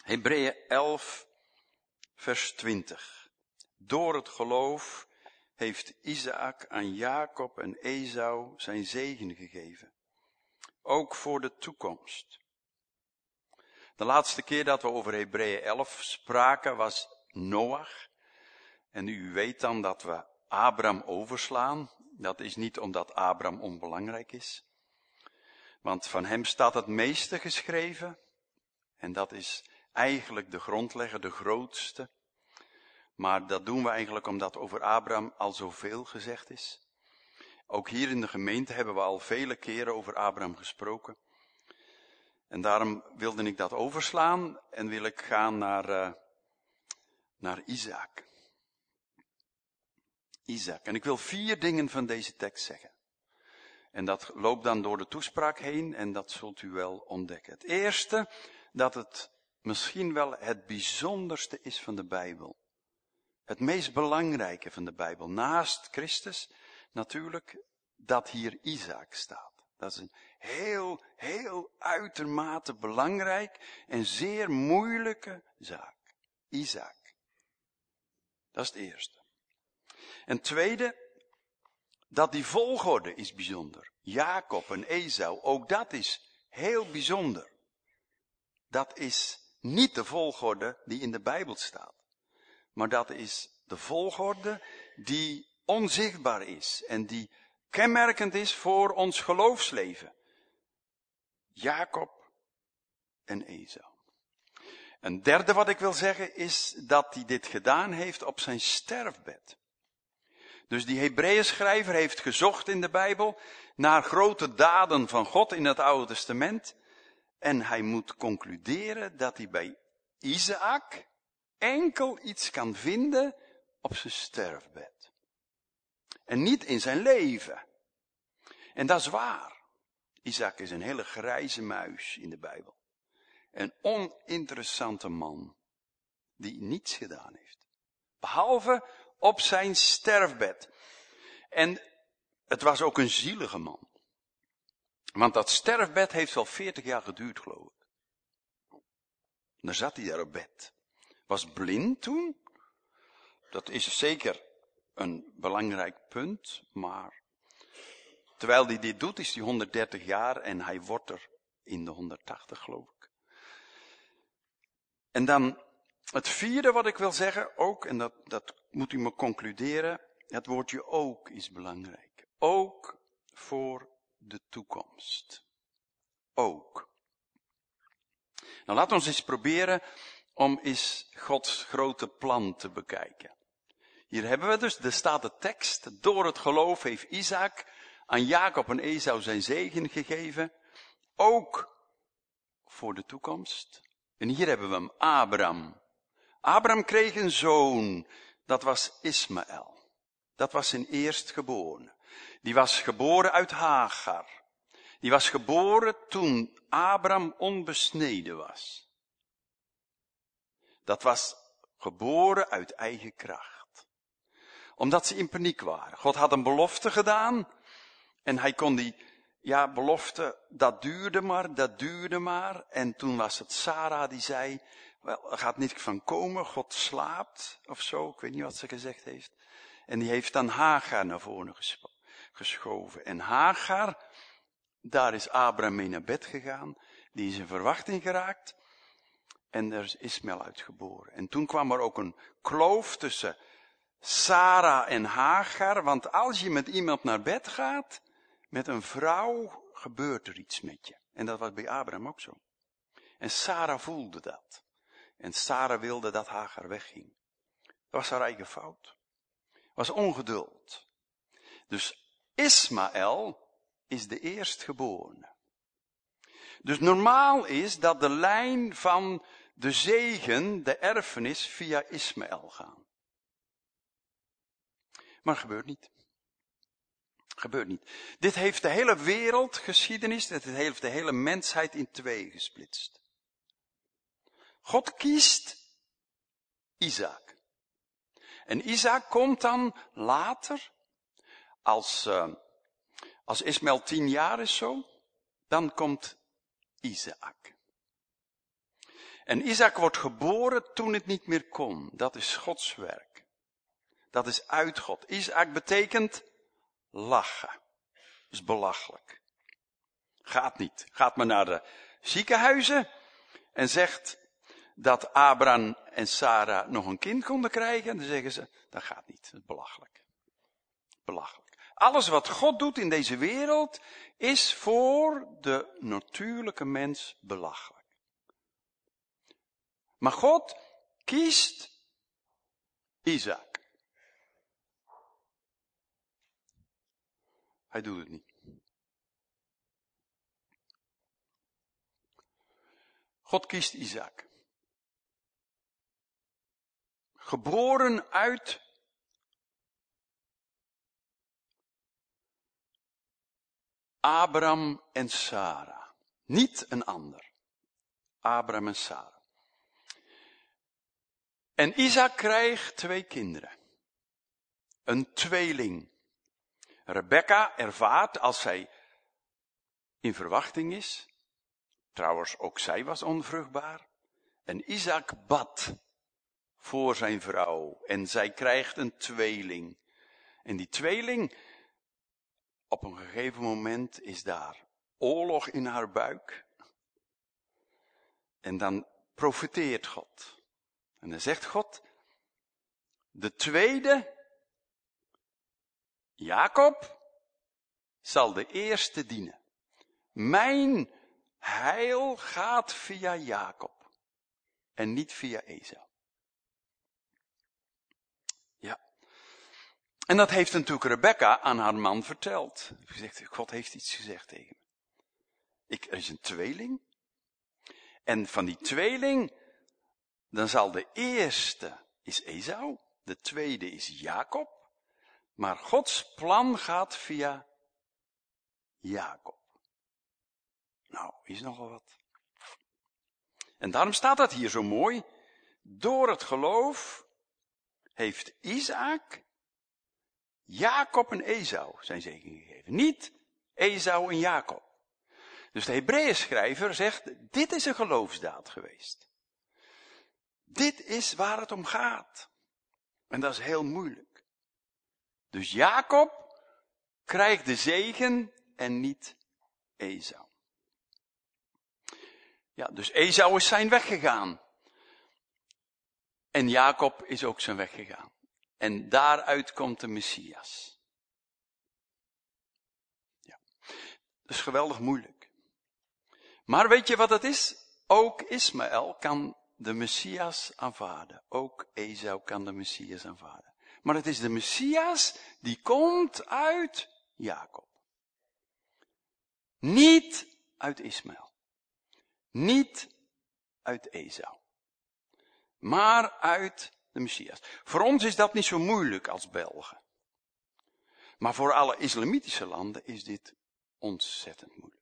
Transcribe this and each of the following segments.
Hebreeën 11, vers 20. Door het geloof heeft Isaac aan Jacob en Esau zijn zegen gegeven. Ook voor de toekomst. De laatste keer dat we over Hebreeën 11 spraken was Noach. En u weet dan dat we Abraham overslaan. Dat is niet omdat Abraham onbelangrijk is. Want van hem staat het meeste geschreven. En dat is eigenlijk de grondlegger, de grootste. Maar dat doen we eigenlijk omdat over Abraham al zoveel gezegd is. Ook hier in de gemeente hebben we al vele keren over Abraham gesproken. En daarom wilde ik dat overslaan en wil ik gaan naar Isaac. Isaac. En ik wil 4 dingen van deze tekst zeggen. En dat loopt dan door de toespraak heen en dat zult u wel ontdekken. Het eerste, dat het misschien wel het bijzonderste is van de Bijbel. Het meest belangrijke van de Bijbel. Naast Christus natuurlijk, dat hier Isaac staat. Dat is een heel uitermate belangrijk en zeer moeilijke zaak. Isaac. Dat is het eerste. En tweede, dat die volgorde is bijzonder. Jacob en Esau, ook dat is heel bijzonder. Dat is niet de volgorde die in de Bijbel staat. Maar dat is de volgorde die onzichtbaar is en die kenmerkend is voor ons geloofsleven. Jacob en Esau. Een derde wat ik wil zeggen is dat hij dit gedaan heeft op zijn sterfbed. Dus die Hebreeën schrijver heeft gezocht in de Bijbel naar grote daden van God in het Oude Testament. En hij moet concluderen dat hij bij Isaac enkel iets kan vinden op zijn sterfbed. En niet in zijn leven. En dat is waar. Isaac is een hele grijze muis in de Bijbel. Een oninteressante man die niets gedaan heeft. Behalve op zijn sterfbed. En het was ook een zielige man. Want dat sterfbed heeft wel 40 jaar geduurd, geloof ik. Dan zat hij daar op bed. Was blind toen. Dat is zeker een belangrijk punt, maar terwijl hij dit doet is hij 130 jaar en hij wordt er in de 180, geloof ik. En dan het vierde wat ik wil zeggen, ook, en dat moet u me concluderen, het woordje ook is belangrijk. Ook voor de toekomst. Ook. Nou, laten we eens proberen om eens Gods grote plan te bekijken. Hier hebben we dus, er staat de tekst, door het geloof heeft Isaac aan Jacob en Esau zijn zegen gegeven, ook voor de toekomst. En hier hebben we hem, Abraham. Abraham kreeg een zoon, dat was Ismaël. Dat was zijn eerstgeborene. Die was geboren uit Hagar. Die was geboren toen Abraham onbesneden was. Dat was geboren uit eigen kracht. Omdat ze in paniek waren. God had een belofte gedaan. En hij kon die belofte, dat duurde maar. En toen was het Sarah die zei, wel, er gaat niks van komen, God slaapt, of zo. Ik weet niet wat ze gezegd heeft. En die heeft dan Hagar naar voren geschoven. En Hagar, daar is Abraham mee naar bed gegaan. Die is in verwachting geraakt. En er is Ismaël uitgeboren. En toen kwam er ook een kloof tussen Sarah en Hagar. Want als je met iemand naar bed gaat, met een vrouw, gebeurt er iets met je. En dat was bij Abraham ook zo. En Sarah voelde dat. En Sarah wilde dat Hagar wegging. Dat was haar eigen fout. Was ongeduld. Dus Ismaël is de eerstgeborene. Dus normaal is dat de lijn van de zegen, de erfenis, via Ismaël gaan. Maar dat gebeurt niet. Gebeurt niet. Dit heeft de hele wereldgeschiedenis, dit heeft de hele mensheid in 2 gesplitst. God kiest Isaac. En Isaac komt dan later, als Ismaël 10 jaar is zo, dan komt Isaac. En Isaac wordt geboren toen het niet meer kon. Dat is Gods werk. Dat is uit God. Isaac betekent lachen. Dat is belachelijk. Gaat niet. Gaat maar naar de ziekenhuizen en zegt dat Abraham en Sarah nog een kind konden krijgen. En dan zeggen ze, dat gaat niet. Dat is belachelijk. Belachelijk. Alles wat God doet in deze wereld is voor de natuurlijke mens belachelijk. Maar God kiest Isaac. Hij doet het niet. God kiest Isaac. Geboren uit Abraham en Sarah. Niet een ander. Abraham en Sarah. En Isaac krijgt 2 kinderen. Een tweeling. Rebekka ervaart als zij in verwachting is. Trouwens, ook zij was onvruchtbaar. En Isaac bad voor zijn vrouw. En zij krijgt een tweeling. En die tweeling, op een gegeven moment is daar oorlog in haar buik. En dan profeteert God. En dan zegt God, de tweede, Jacob, zal de eerste dienen. Mijn heil gaat via Jacob en niet via Esau. Ja. En dat heeft natuurlijk Rebekka aan haar man verteld. Ze zegt, God heeft iets gezegd tegen me. Er is een tweeling. En van die tweeling, dan zal de eerste is Esau, de tweede is Jacob. Maar Gods plan gaat via Jacob. Nou, is nogal wat. En daarom staat dat hier zo mooi. Door het geloof heeft Isaac Jacob en Esau zijn zegen gegeven. Niet Esau en Jacob. Dus de Hebreeënschrijver zegt, dit is een geloofsdaad geweest. Dit is waar het om gaat. En dat is heel moeilijk. Dus Jacob krijgt de zegen en niet Esau. Ja, dus Esau is zijn weg gegaan. En Jacob is ook zijn weg gegaan. En daaruit komt de Messias. Ja, dat is geweldig moeilijk. Maar weet je wat het is? Ook Ismaël kan de Messias aanvaarden. Ook Esau kan de Messias aanvaarden. Maar het is de Messias die komt uit Jacob. Niet uit Ismaël. Niet uit Esau. Maar uit de Messias. Voor ons is dat niet zo moeilijk als Belgen. Maar voor alle islamitische landen is dit ontzettend moeilijk.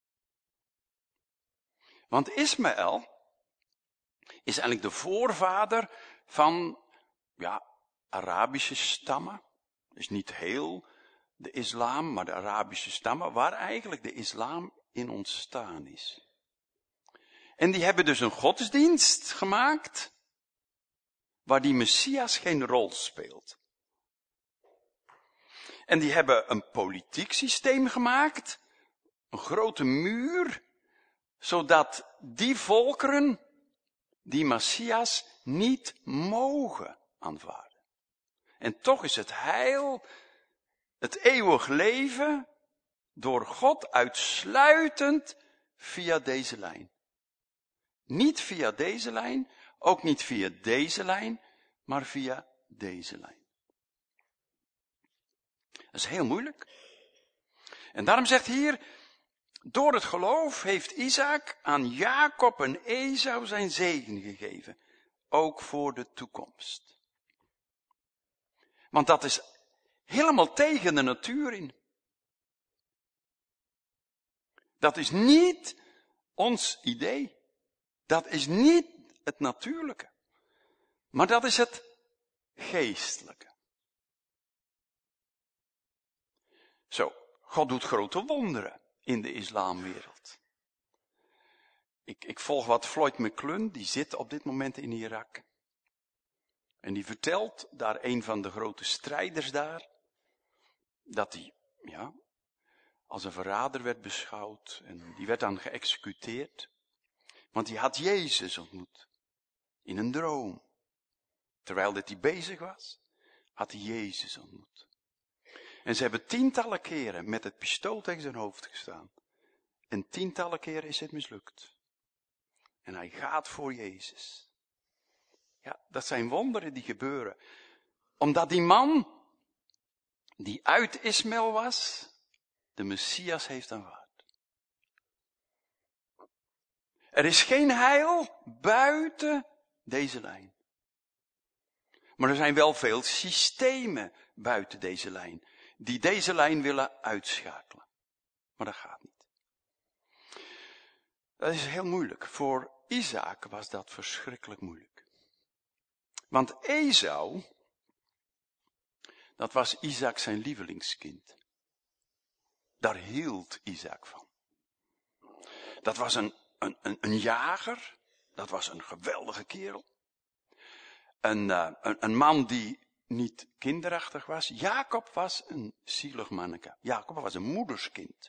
Want Ismaël is eigenlijk de voorvader van, Arabische stammen. Dus niet heel de islam, maar de Arabische stammen, waar eigenlijk de islam in ontstaan is. En die hebben dus een godsdienst gemaakt, waar die Messias geen rol speelt. En die hebben een politiek systeem gemaakt, een grote muur, zodat die volkeren die Messias niet mogen aanvaarden. En toch is het heil, het eeuwig leven, door God uitsluitend via deze lijn. Niet via deze lijn, ook niet via deze lijn, maar via deze lijn. Dat is heel moeilijk. En daarom zegt hier, door het geloof heeft Isaac aan Jacob en Esau zijn zegen gegeven. Ook voor de toekomst. Want dat is helemaal tegen de natuur in. Dat is niet ons idee. Dat is niet het natuurlijke. Maar dat is het geestelijke. Zo, God doet grote wonderen in de islamwereld. Ik volg wat Floyd McClung, die zit op dit moment in Irak. En die vertelt daar een van de grote strijders daar, dat hij, als een verrader werd beschouwd en die werd dan geëxecuteerd. Want hij had Jezus ontmoet. In een droom. Terwijl hij bezig was, had hij Jezus ontmoet. En ze hebben tientallen keren met het pistool tegen zijn hoofd gestaan. En tientallen keren is het mislukt. En hij gaat voor Jezus. Ja, dat zijn wonderen die gebeuren. Omdat die man, die uit Ismaël was, de Messias heeft aanvaard. Er is geen heil buiten deze lijn. Maar er zijn wel veel systemen buiten deze lijn, die deze lijn willen uitschakelen. Maar dat gaat niet. Dat is heel moeilijk. Voor Isaac was dat verschrikkelijk moeilijk. Want Esau, dat was Isaac zijn lievelingskind. Daar hield Isaac van. Dat was een jager, dat was een geweldige kerel. Een man die niet kinderachtig was. Jacob was een zielig manneke. Jacob was een moederskind.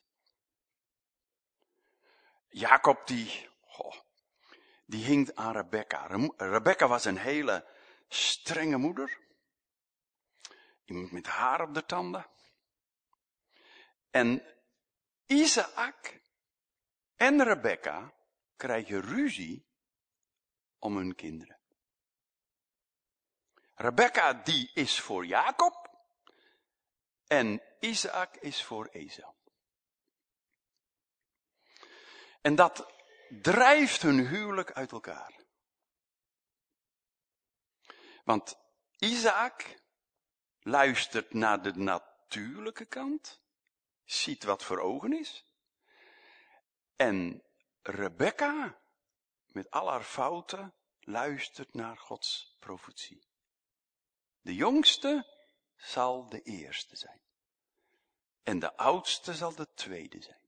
Jacob die hing aan Rebekka. Rebekka was een hele strenge moeder. Iemand met haar op de tanden. En Isaac en Rebekka krijgen ruzie om hun kinderen. Rebekka die is voor Jacob en Isaac is voor Esau. En dat drijft hun huwelijk uit elkaar. Want Isaac luistert naar de natuurlijke kant, ziet wat voor ogen is. En Rebekka, met al haar fouten, luistert naar Gods profetie. De jongste zal de eerste zijn. En de oudste zal de tweede zijn.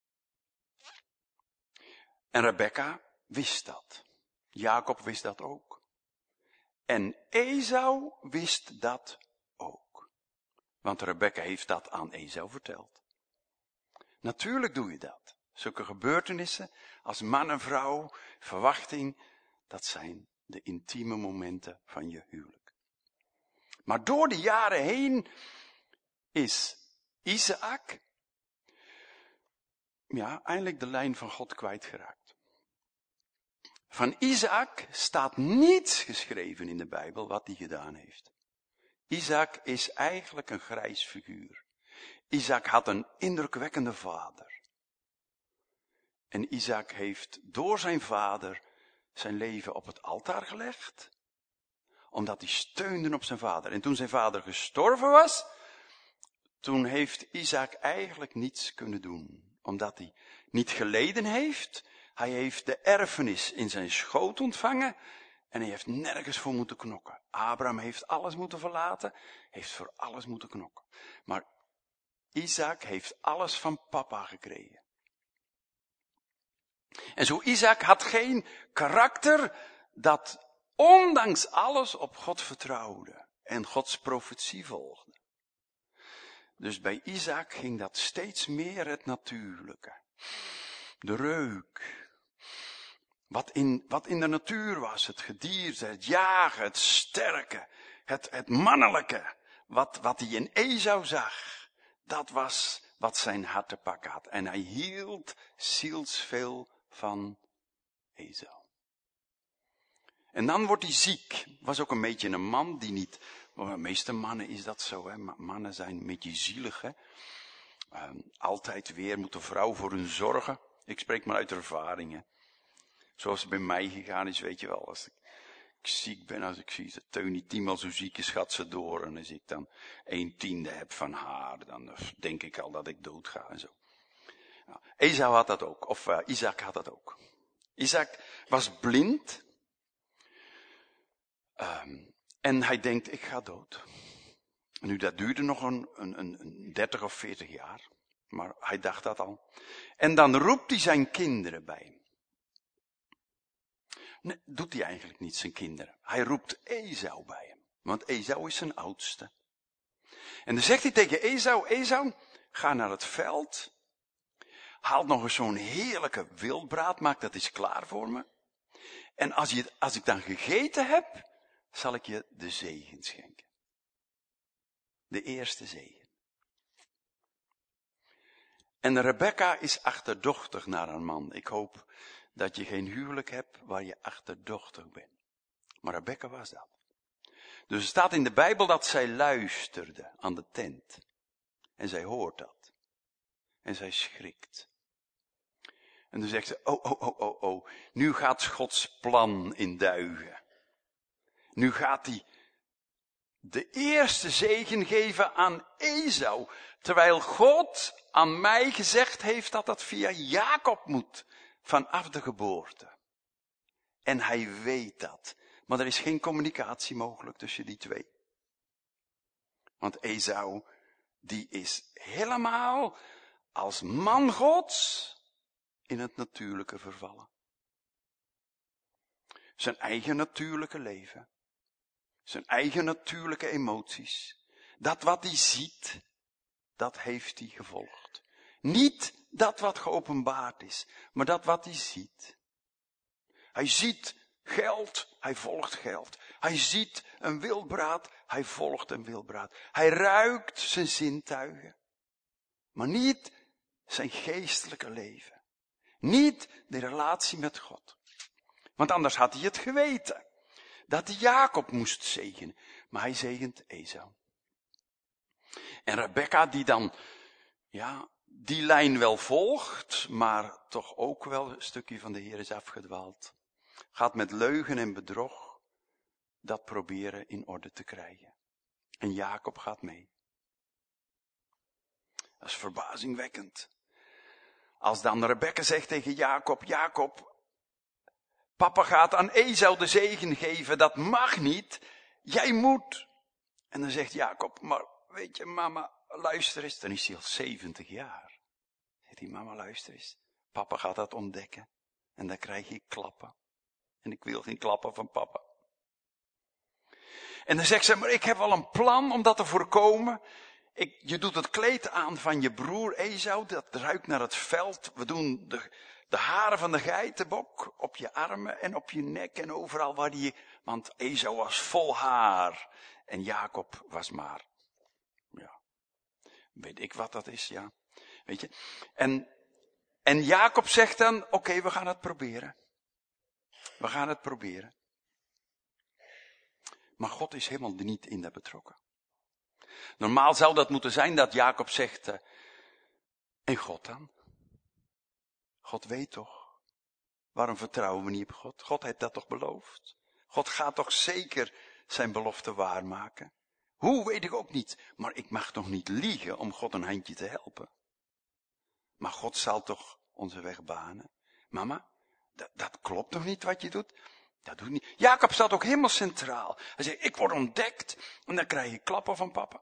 En Rebekka wist dat. Jacob wist dat ook. En Esau wist dat ook. Want Rebekka heeft dat aan Esau verteld. Natuurlijk doe je dat. Zulke gebeurtenissen als man en vrouw, verwachting, dat zijn de intieme momenten van je huwelijk. Maar door de jaren heen is Isaac, eindelijk de lijn van God kwijtgeraakt. Van Isaac staat niets geschreven in de Bijbel wat hij gedaan heeft. Isaac is eigenlijk een grijs figuur. Isaac had een indrukwekkende vader. En Isaac heeft door zijn vader zijn leven op het altaar gelegd. Omdat hij steunde op zijn vader. En toen zijn vader gestorven was, toen heeft Isaac eigenlijk niets kunnen doen. Omdat hij niet geleden heeft. Hij heeft de erfenis in zijn schoot ontvangen. En hij heeft nergens voor moeten knokken. Abraham heeft alles moeten verlaten. Heeft voor alles moeten knokken. Maar Isaac heeft alles van papa gekregen. En zo Isaac had geen karakter dat ondanks alles op God vertrouwde. En Gods profetie volgde. Dus bij Isaac ging dat steeds meer het natuurlijke. De reuk. Wat in de natuur was. Het gedierte, het jagen, het sterke. Het mannelijke. Wat hij in Esau zag. Dat was wat zijn hart te pakken had. En hij hield zielsveel van Esau. En dan wordt hij ziek. Was ook een beetje een man die niet... De meeste mannen is dat zo, hè. Mannen zijn een beetje zielig, hè. Altijd weer moet de vrouw voor hun zorgen. Ik spreek maar uit ervaringen. Zoals het bij mij gegaan is, weet je wel. Als ik ziek ben, als ik zie dat Teun niet 10 maal zo ziek is, gaat ze door. En als ik dan 1/10 heb van haar, dan denk ik al dat ik dood ga en zo. Nou, Esau had dat ook, of Isaac had dat ook. Isaac was blind. En hij denkt, ik ga dood. Nu, dat duurde nog een 30 of 40 jaar. Maar hij dacht dat al. En dan roept hij zijn kinderen bij hem. Nee, doet hij eigenlijk niet, zijn kinderen. Hij roept Esau bij hem. Want Esau is zijn oudste. En dan zegt hij tegen Esau, Esau, ga naar het veld. Haal nog eens zo'n heerlijke wildbraad, maak dat eens klaar voor me. En als ik dan gegeten heb, zal ik je de zegen schenken. De eerste zegen. En Rebecca is achterdochtig naar haar man. Ik hoop dat je geen huwelijk hebt waar je achterdochtig bent. Maar Rebecca was dat. Dus er staat in de Bijbel dat zij luisterde aan de tent. En zij hoort dat. En zij schrikt. En dan zegt ze, oh, nu gaat Gods plan in duigen. Nu gaat hij de eerste zegen geven aan Esau. Terwijl God aan mij gezegd heeft dat dat via Jacob moet. Vanaf de geboorte. En hij weet dat. Maar er is geen communicatie mogelijk tussen die twee. Want Esau, die is helemaal als man Gods in het natuurlijke vervallen. Zijn eigen natuurlijke leven. Zijn eigen natuurlijke emoties. Dat wat hij ziet, dat heeft hij gevolgd. Niet dat wat geopenbaard is, maar dat wat hij ziet. Hij ziet geld, hij volgt geld. Hij ziet een wildbraad, hij volgt een wildbraad. Hij ruikt zijn zintuigen. Maar niet zijn geestelijke leven. Niet de relatie met God. Want anders had hij het geweten. Dat hij Jacob moest zegenen. Maar hij zegent Esau. En Rebecca die dan, die lijn wel volgt, maar toch ook wel een stukje van de Heer is afgedwaald. Gaat met leugen en bedrog dat proberen in orde te krijgen. En Jacob gaat mee. Dat is verbazingwekkend. Als dan Rebecca zegt tegen Jacob, Jacob, papa gaat aan Esau de zegen geven, dat mag niet, jij moet. En dan zegt Jacob, maar weet je mama, luister eens, dan is hij al 70 jaar. Zegt hij, mama luister eens, papa gaat dat ontdekken en dan krijg ik klappen. En ik wil geen klappen van papa. En dan zegt ze, maar ik heb wel een plan om dat te voorkomen. Je doet het kleed aan van je broer Esau, dat ruikt naar het veld. We doen de haren van de geitenbok op je armen en op je nek en overal waar want Esau was vol haar en Jacob was maar, weet ik wat dat is, weet je. En Jacob zegt dan, oké, we gaan het proberen. We gaan het proberen. Maar God is helemaal niet in dat betrokken. Normaal zou dat moeten zijn dat Jacob zegt, en God dan? God weet toch? Waarom vertrouwen we niet op God? God heeft dat toch beloofd? God gaat toch zeker zijn belofte waarmaken? Hoe weet ik ook niet, maar ik mag toch niet liegen om God een handje te helpen? Maar God zal toch onze weg banen? Mama, dat klopt toch niet wat je doet? Dat doet niet. Jacob staat ook helemaal centraal. Hij zegt, ik word ontdekt en dan krijg je klappen van papa.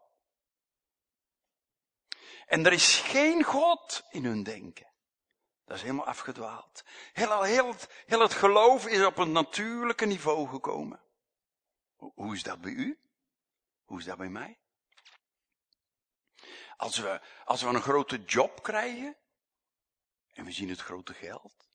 En er is geen God in hun denken. Dat is helemaal afgedwaald. Heel het geloof is op een natuurlijke niveau gekomen. Hoe is dat bij u? Hoe is dat bij mij? Als we een grote job krijgen en we zien het grote geld,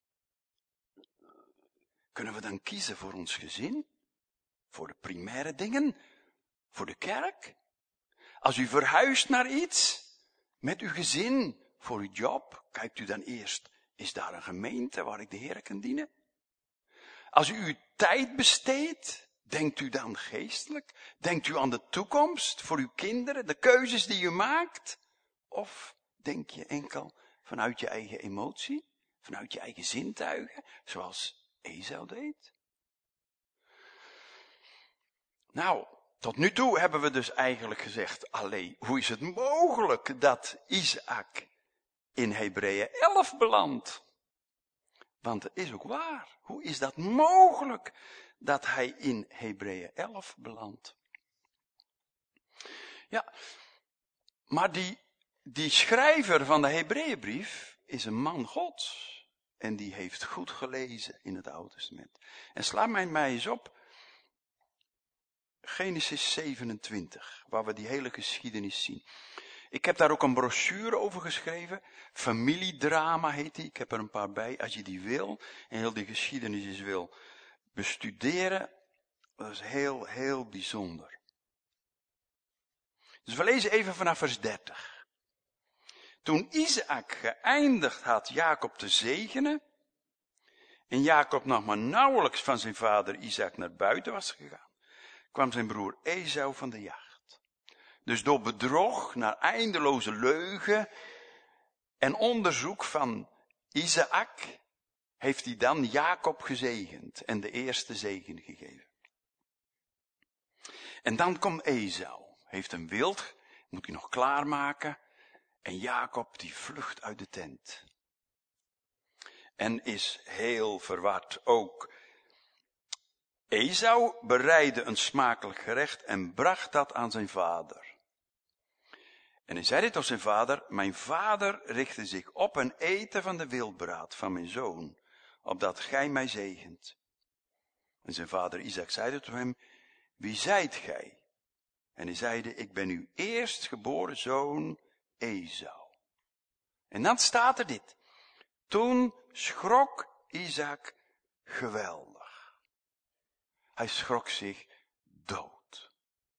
kunnen we dan kiezen voor ons gezin? Voor de primaire dingen? Voor de kerk? Als u verhuist naar iets, met uw gezin, voor uw job, kijkt u dan eerst, is daar een gemeente waar ik de Heer kan dienen? Als u uw tijd besteedt, denkt u dan geestelijk? Denkt u aan de toekomst voor uw kinderen, de keuzes die u maakt? Of denk je enkel vanuit je eigen emotie, vanuit je eigen zintuigen, zoals Esau deed? Nou, tot nu toe hebben we dus eigenlijk gezegd, allee, hoe is het mogelijk dat Isaac in Hebreeën 11 belandt? Want het is ook waar. Hoe is dat mogelijk dat hij in Hebreeën 11 belandt? Ja, maar die schrijver van de Hebreeënbrief is een man Gods. en die heeft goed gelezen in het Oude Testament. En sla mij eens op Genesis 27, waar we die hele geschiedenis zien. Ik heb daar ook een brochure over geschreven. Familiedrama heet die. Ik heb er een paar bij. Als je die wil en heel die geschiedenis eens wil bestuderen, dat is heel, heel bijzonder. Dus we lezen even vanaf vers 30. Toen Isaac geëindigd had Jacob te zegenen, en Jacob nog maar nauwelijks van zijn vader Isaac naar buiten was gegaan, kwam zijn broer Esau van de jacht. Dus door bedrog, naar eindeloze leugen en onderzoek van Isaac, heeft hij dan Jacob gezegend en de eerste zegen gegeven. En dan komt Esau, heeft een wild, moet hij nog klaarmaken, en Jacob die vlucht uit de tent. En is heel verward ook. Esau bereidde een smakelijk gerecht en bracht dat aan zijn vader. En hij zei dit tot zijn vader: mijn vader richtte zich op en eten van de wildbraad van mijn zoon, opdat gij mij zegent. En zijn vader Isaac zeide tot hem: wie zijt gij? En hij zeide: ik ben uw eerstgeboren zoon Esau. En dan staat er dit: toen schrok Isaac geweldig. Hij schrok zich dood.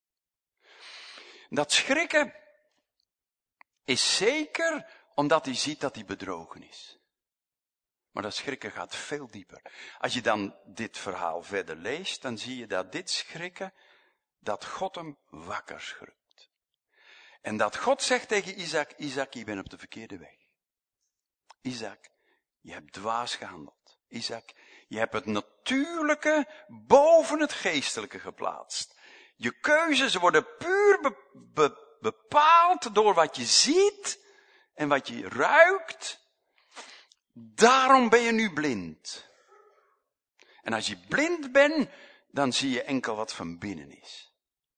Dat schrikken is zeker omdat hij ziet dat hij bedrogen is. Maar dat schrikken gaat veel dieper. Als je dan dit verhaal verder leest, dan zie je dat dit schrikken, dat God hem wakker schrikt. En dat God zegt tegen Isaac: Isaac, je bent op de verkeerde weg. Isaac, je hebt dwaas gehandeld. Isaac, je hebt het natuurlijke boven het geestelijke geplaatst. Je keuzes worden puur bepaald door wat je ziet en wat je ruikt. Daarom ben je nu blind. En als je blind bent, dan zie je enkel wat van binnen is.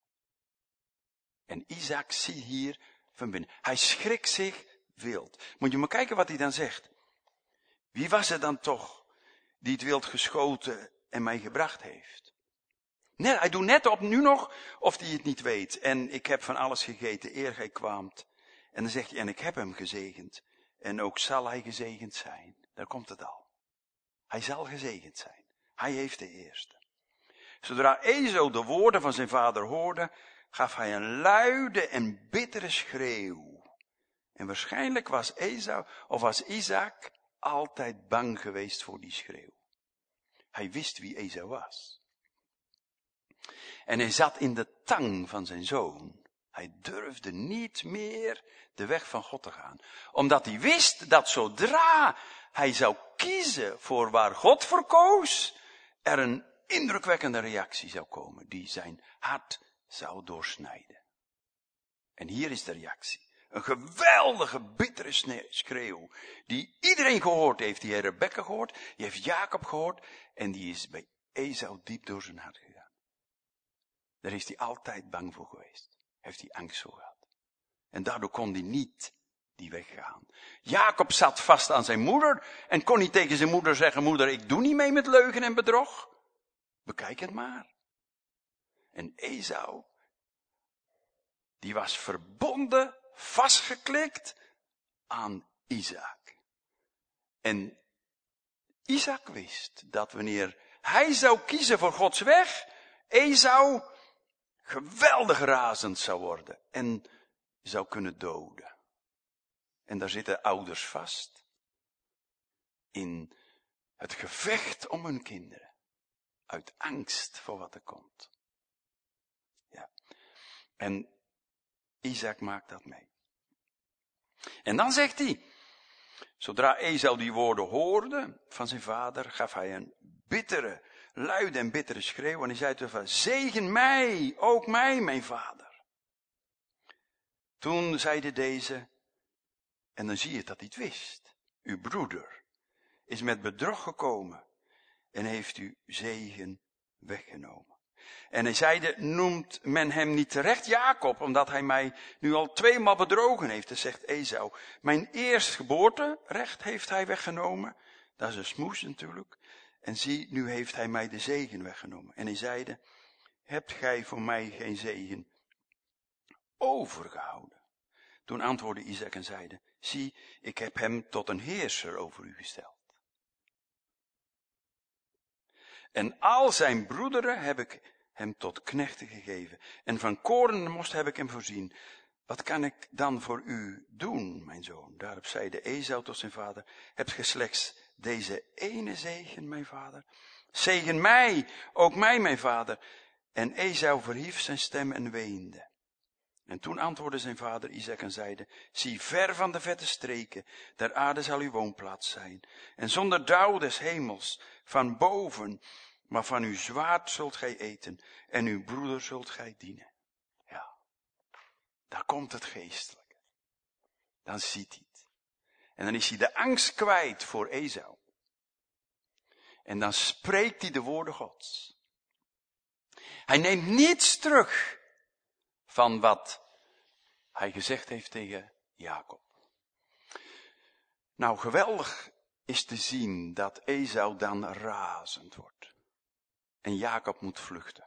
En Isaac ziet hier van binnen. Hij schrikt zich wild. Moet je maar kijken wat hij dan zegt. Wie was het dan toch die het wild geschoten en mij gebracht heeft? Net, hij doet net op nu nog of hij het niet weet. En ik heb van alles gegeten eer gij kwaamt. En dan zegt hij: en ik heb hem gezegend. En ook zal hij gezegend zijn. Daar komt het al. Hij zal gezegend zijn. Hij heeft de eerste. Zodra Esau de woorden van zijn vader hoorde, gaf hij een luide en bittere schreeuw. En waarschijnlijk was Isaac altijd bang geweest voor die schreeuw. Hij wist wie Esau was. En hij zat in de tang van zijn zoon. Hij durfde niet meer de weg van God te gaan. Omdat hij wist dat zodra hij zou kiezen voor waar God voor koos, er een indrukwekkende reactie zou komen die zijn hart zou doorsnijden. En hier is de reactie. Een geweldige, bittere schreeuw, die iedereen gehoord heeft. Die heeft Rebekka gehoord, die heeft Jacob gehoord, en die is bij Esau diep door zijn hart gegaan. Daar is hij altijd bang voor geweest. Heeft hij angst voor gehad. En daardoor kon hij niet die weg gaan. Jacob zat vast aan zijn moeder en kon niet tegen zijn moeder zeggen: moeder, ik doe niet mee met leugen en bedrog. Bekijk het maar. En Esau, die was verbonden, vastgeklikt aan Isaac. En Isaac wist dat wanneer hij zou kiezen voor Gods weg, Esau geweldig razend zou worden en zou kunnen doden. En daar zitten ouders vast in het gevecht om hun kinderen. Uit angst voor wat er komt. Ja. En Isaac maakt dat mee. En dan zegt hij, zodra Esau die woorden hoorde van zijn vader, gaf hij een bittere, luide en bittere schreeuw. En hij zei tegen hem: zegen mij, ook mij, mijn vader. Toen zeide deze, en dan zie je dat hij het wist: uw broeder is met bedrog gekomen en heeft uw zegen weggenomen. En hij zeide: noemt men hem niet terecht Jacob, omdat hij mij nu al 2 maal bedrogen heeft? Dan zegt Esau: mijn eerstgeboorterecht heeft hij weggenomen. Dat is een smoes natuurlijk. En zie, nu heeft hij mij de zegen weggenomen. En hij zeide, hebt gij voor mij geen zegen overgehouden? Toen antwoordde Isaac en zeide, zie, ik heb hem tot een heerser over u gesteld. En al zijn broederen heb ik hem tot knechten gegeven. En van korenmost heb ik hem voorzien. Wat kan ik dan voor u doen, mijn zoon? Daarop zeide Esau tot zijn vader, hebt ge slechts deze ene zegen, mijn vader? Zegen mij, ook mij, mijn vader. En Esau verhief zijn stem en weende. En toen antwoordde zijn vader Isaac en zeide, zie, ver van de vette streken der aarde zal uw woonplaats zijn. En zonder dauw des hemels, van boven, maar van uw zwaard zult gij eten, en uw broeder zult gij dienen. Ja, daar komt het geestelijke. Dan ziet hij het. En dan is hij de angst kwijt voor Esau. En dan spreekt hij de woorden Gods. Hij neemt niets terug van wat hij gezegd heeft tegen Jacob. Nou, geweldig is te zien dat Esau dan razend wordt. En Jacob moet vluchten.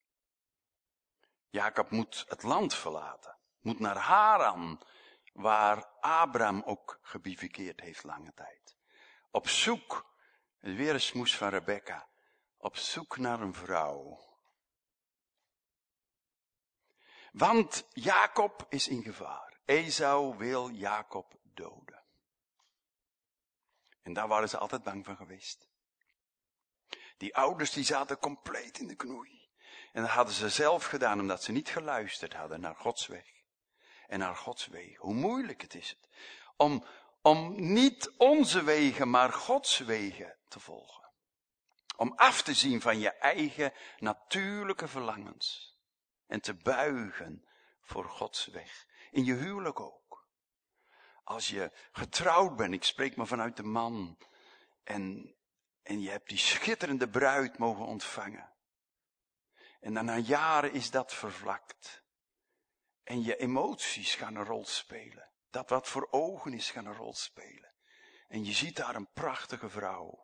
Jacob moet het land verlaten. Moet naar Haran, waar Abraham ook gebivakkeerd heeft lange tijd. Op zoek, weer een smoes van Rebekka, op zoek naar een vrouw. Want Jacob is in gevaar. Esau wil Jacob doden. En daar waren ze altijd bang van geweest. Die ouders die zaten compleet in de knoei. En dat hadden ze zelf gedaan omdat ze niet geluisterd hadden naar Gods weg. En naar Gods wegen. Hoe moeilijk het is om niet onze wegen, maar Gods wegen te volgen. Om af te zien van je eigen natuurlijke verlangens. En te buigen voor Gods weg. In je huwelijk ook. Als je getrouwd bent, ik spreek maar vanuit de man. En je hebt die schitterende bruid mogen ontvangen. En dan na jaren is dat vervlakt. En je emoties gaan een rol spelen. Dat wat voor ogen is gaan een rol spelen. En je ziet daar een prachtige vrouw.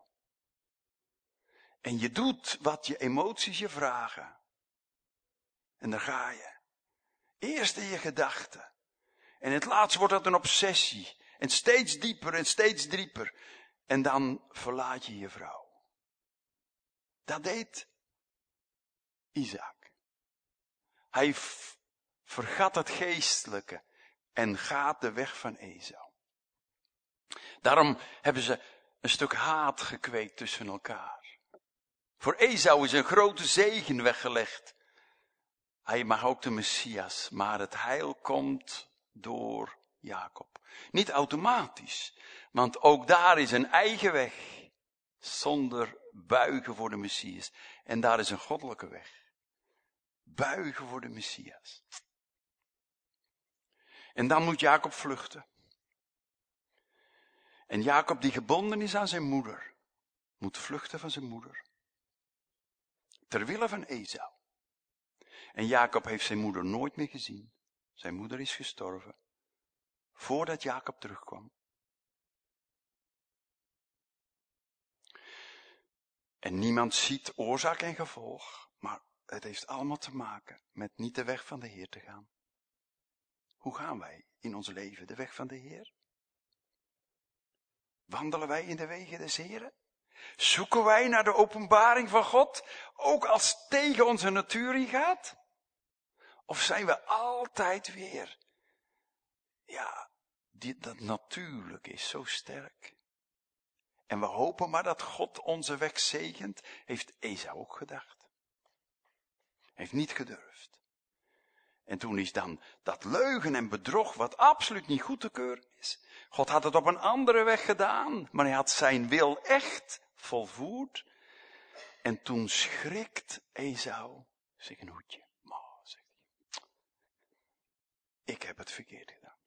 En je doet wat je emoties je vragen. En daar ga je. Eerst in je gedachten. En in het laatst wordt dat een obsessie. En steeds dieper en steeds dieper. En dan verlaat je je vrouw. Dat deed Isaac. Hij vergat het geestelijke. En gaat de weg van Esau. Daarom hebben ze een stuk haat gekweekt tussen elkaar. Voor Esau is een grote zegen weggelegd. Hij mag ook de Messias, maar het heil komt door Jacob. Niet automatisch, want ook daar is een eigen weg. Zonder buigen voor de Messias. En daar is een goddelijke weg. Buigen voor de Messias. En dan moet Jacob vluchten. En Jacob die gebonden is aan zijn moeder, moet vluchten van zijn moeder. Ter wille van Esau. En Jacob heeft zijn moeder nooit meer gezien. Zijn moeder is gestorven. Voordat Jacob terugkwam. En niemand ziet oorzaak en gevolg. Maar het heeft allemaal te maken met niet de weg van de Heer te gaan. Hoe gaan wij in ons leven de weg van de Heer? Wandelen wij in de wegen des Heeren? Zoeken wij naar de openbaring van God, ook als het tegen onze natuur ingaat? Of zijn we altijd weer, dat natuurlijk is zo sterk. En we hopen maar dat God onze weg zegent, heeft Esau ook gedacht. Heeft niet gedurfd. En toen is dan dat leugen en bedrog, wat absoluut niet goed te keuren is. God had het op een andere weg gedaan, maar hij had zijn wil echt volvoerd. En toen schrikt Esau zich een hoedje. Zegt hij. Ik heb het verkeerd gedaan.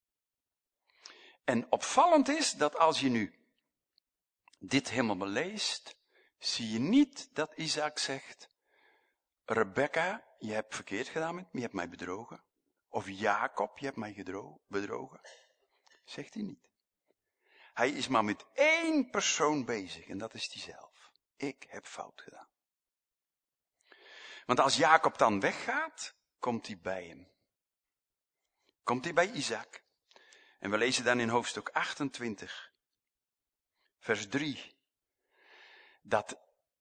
En opvallend is dat als je nu dit helemaal beleest, zie je niet dat Isaac zegt, Rebekka, je hebt verkeerd gedaan met me, je hebt mij bedrogen. Of Jacob, je hebt mij bedrogen. Zegt hij niet. Hij is maar met één persoon bezig en dat is hij zelf. Ik heb fout gedaan. Want als Jacob dan weggaat, komt hij bij hem. Komt hij bij Isaac. En we lezen dan in hoofdstuk 28, vers 3, dat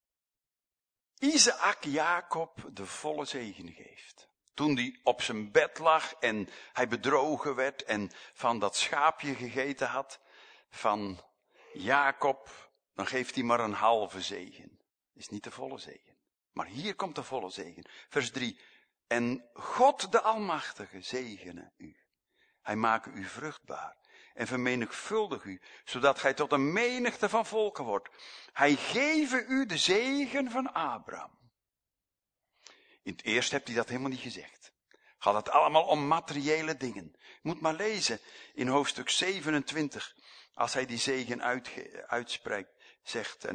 Isaac Jacob de volle zegen geeft. Toen hij op zijn bed lag en hij bedrogen werd en van dat schaapje gegeten had van Jacob, dan geeft hij maar een halve zegen. Dat is niet de volle zegen. Maar hier komt de volle zegen. Vers 3. En God de Almachtige zegene u. Hij maakt u vruchtbaar en vermenigvuldig u, zodat gij tot een menigte van volken wordt. Hij geven u de zegen van Abraham. In het eerst hebt hij dat helemaal niet gezegd. Gaat het allemaal om materiële dingen. Moet maar lezen in hoofdstuk 27, als hij die zegen uitspreekt, zegt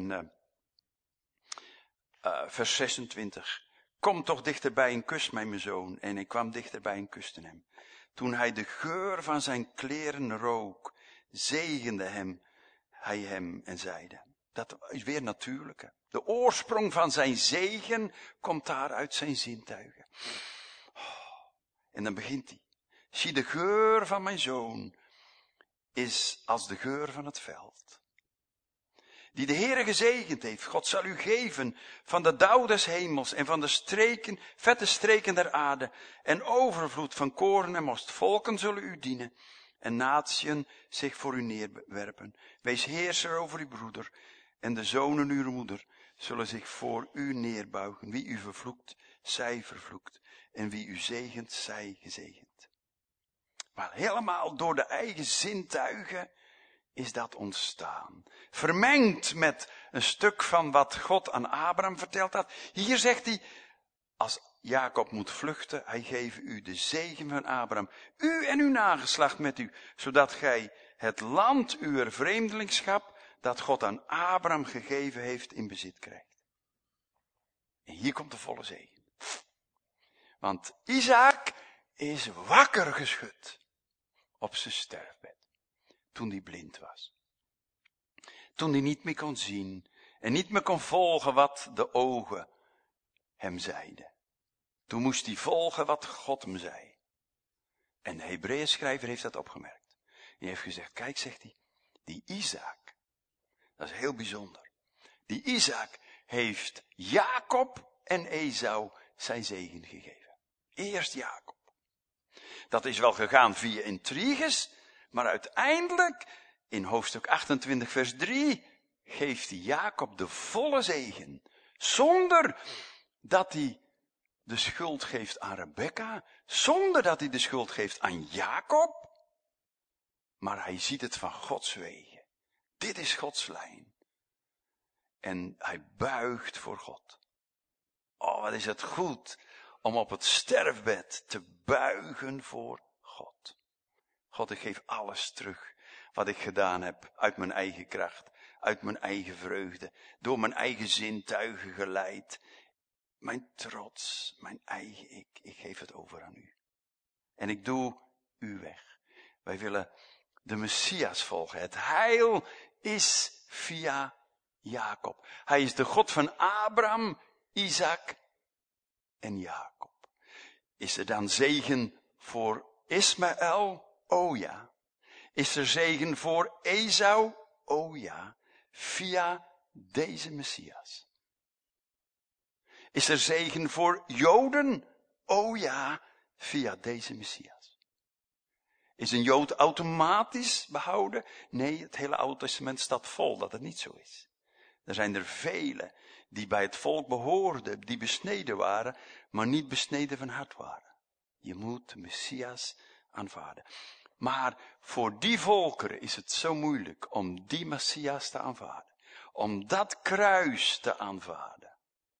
vers 26. Kom toch dichterbij en kus mij, mijn zoon. En ik kwam dichterbij en kuste hem. Toen hij de geur van zijn kleren rook, zegende hij hem en zeide. Dat is weer natuurlijke. De oorsprong van zijn zegen komt daar uit zijn zintuigen. En dan begint hij. Zie, de geur van mijn zoon is als de geur van het veld. Die de Heere gezegend heeft. God zal u geven van de dauw des hemels en van de streken, vette streken der aarde en overvloed van koren en most. Volken zullen u dienen en natieën zich voor u neerwerpen. Wees heerser over uw broeder en de zonen uw moeder zullen zich voor u neerbuigen. Wie u vervloekt, zij vervloekt en wie u zegent, zij gezegend. Maar helemaal door de eigen zintuigen is dat ontstaan. Vermengd met een stuk van wat God aan Abraham verteld had. Hier zegt hij, als Jacob moet vluchten, hij geeft u de zegen van Abraham. U en uw nageslacht met u, zodat gij het land uw vreemdelingschap, dat God aan Abraham gegeven heeft, in bezit krijgt. En hier komt de volle zegen. Want Isaac is wakker geschud op zijn sterfbed. Toen hij blind was. Toen hij niet meer kon zien en niet meer kon volgen wat de ogen hem zeiden. Toen moest hij volgen wat God hem zei. En de Hebreeënschrijver heeft dat opgemerkt. Hij heeft gezegd, kijk, zegt hij, die Isaac, dat is heel bijzonder. Die Isaac heeft Jacob en Esau zijn zegen gegeven. Eerst Jacob. Dat is wel gegaan via intriges, maar uiteindelijk, in hoofdstuk 28 vers 3, geeft hij Jacob de volle zegen. Zonder dat hij de schuld geeft aan Rebekka, zonder dat hij de schuld geeft aan Jacob, maar hij ziet het van Gods wegen. Dit is Gods lijn. En hij buigt voor God. Oh, wat is het goed om op het sterfbed te buigen voor God. God, ik geef alles terug wat ik gedaan heb uit mijn eigen kracht, uit mijn eigen vreugde, door mijn eigen zintuigen geleid. Mijn trots, mijn eigen ik geef het over aan u. En ik doe u weg. Wij willen de Messias volgen. Het heil is via Jacob. Hij is de God van Abraham, Isaac en Jacob. Is er dan zegen voor Ismaël? Oh ja. Is er zegen voor Esau? Oh ja. Via deze Messias. Is er zegen voor Joden? Oh ja, via deze Messias. Is een Jood automatisch behouden? Nee, het hele Oude Testament staat vol dat het niet zo is. Er zijn er velen die bij het volk behoorden, die besneden waren, maar niet besneden van hart waren. Je moet de Messias aanvaarden. Maar voor die volkeren is het zo moeilijk om die Messias te aanvaarden. Om dat kruis te aanvaarden.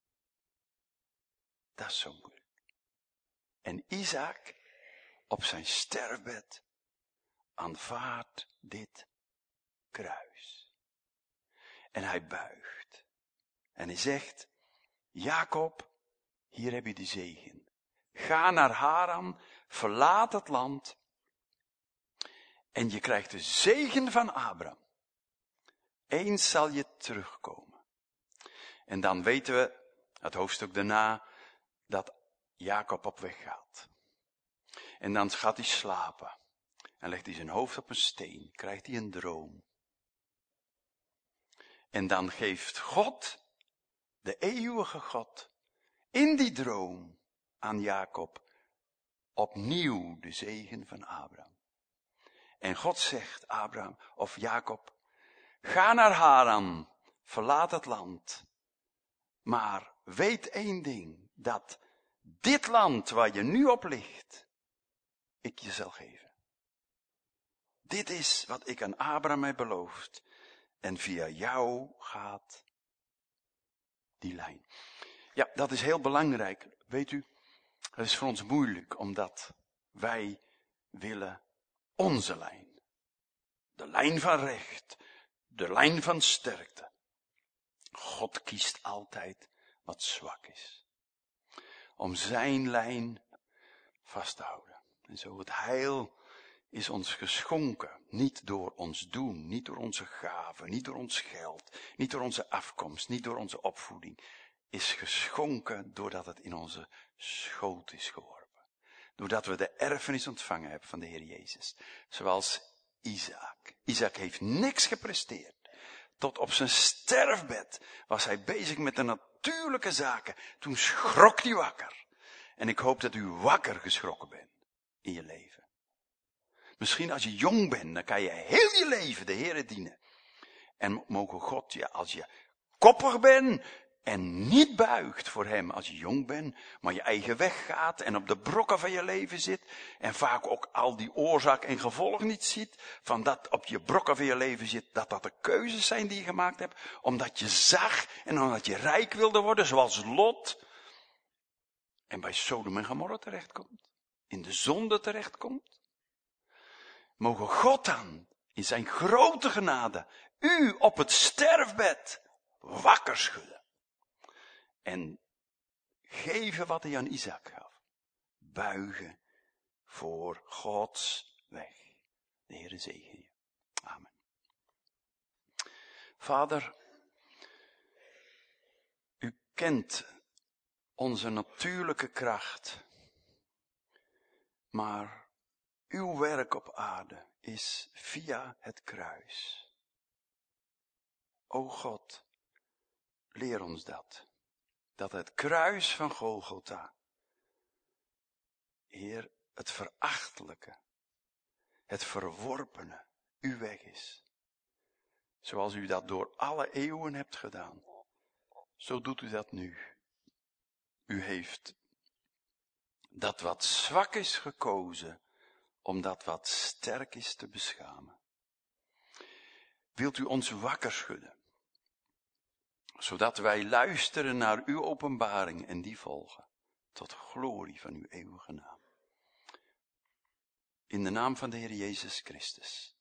Dat is zo moeilijk. En Isaac op zijn sterfbed aanvaardt dit kruis. En hij buigt. En hij zegt, Jacob, hier heb je de zegen. Ga naar Haran, verlaat het land. En je krijgt de zegen van Abraham. Eens zal je terugkomen. En dan weten we, het hoofdstuk daarna, dat Jacob op weg gaat. En dan gaat hij slapen. En legt hij zijn hoofd op een steen. Krijgt hij een droom. En dan geeft God, de eeuwige God, in die droom aan Jacob opnieuw de zegen van Abraham. En God zegt Abraham of Jacob, ga naar Haran, verlaat het land. Maar weet één ding, dat dit land waar je nu op ligt, ik je zal geven. Dit is wat ik aan Abraham heb beloofd. En via jou gaat die lijn. Ja, dat is heel belangrijk. Weet u, het is voor ons moeilijk, omdat wij willen onze lijn. De lijn van recht. De lijn van sterkte. God kiest altijd wat zwak is. Om zijn lijn vast te houden. En zo het heil is ons geschonken. Niet door ons doen, niet door onze gaven, niet door ons geld, niet door onze afkomst, niet door onze opvoeding. Is geschonken doordat het in onze schoot is geworpen. Doordat we de erfenis ontvangen hebben van de Heer Jezus. Zoals Isaac. Isaac heeft niks gepresteerd. Tot op zijn sterfbed was hij bezig met de natuurlijke zaken. Toen schrok hij wakker. En ik hoop dat u wakker geschrokken bent in je leven. Misschien als je jong bent, dan kan je heel je leven de Heere dienen. En mogen God, ja, als je koppig bent en niet buigt voor hem als je jong bent, maar je eigen weg gaat en op de brokken van je leven zit en vaak ook al die oorzaak en gevolg niet ziet, van dat op je brokken van je leven zit, dat de keuzes zijn die je gemaakt hebt, omdat je zag en omdat je rijk wilde worden, zoals Lot, en bij Sodom en Gomorra terechtkomt, in de zonde terechtkomt. Mogen God dan, in zijn grote genade, u op het sterfbed wakker schudden. En geven wat hij aan Isaac gaf. Buigen voor Gods weg. De Heere zegen je. Amen. Vader, u kent onze natuurlijke kracht. Maar uw werk op aarde is via het kruis. O God, leer ons dat. Dat het kruis van Golgotha, Heer, het verachtelijke, het verworpene, uw weg is. Zoals u dat door alle eeuwen hebt gedaan. Zo doet u dat nu. U heeft dat wat zwak is gekozen, om dat wat sterk is te beschamen. Wilt u ons wakker schudden, zodat wij luisteren naar uw openbaring en die volgen, tot glorie van uw eeuwige naam. In de naam van de Heer Jezus Christus.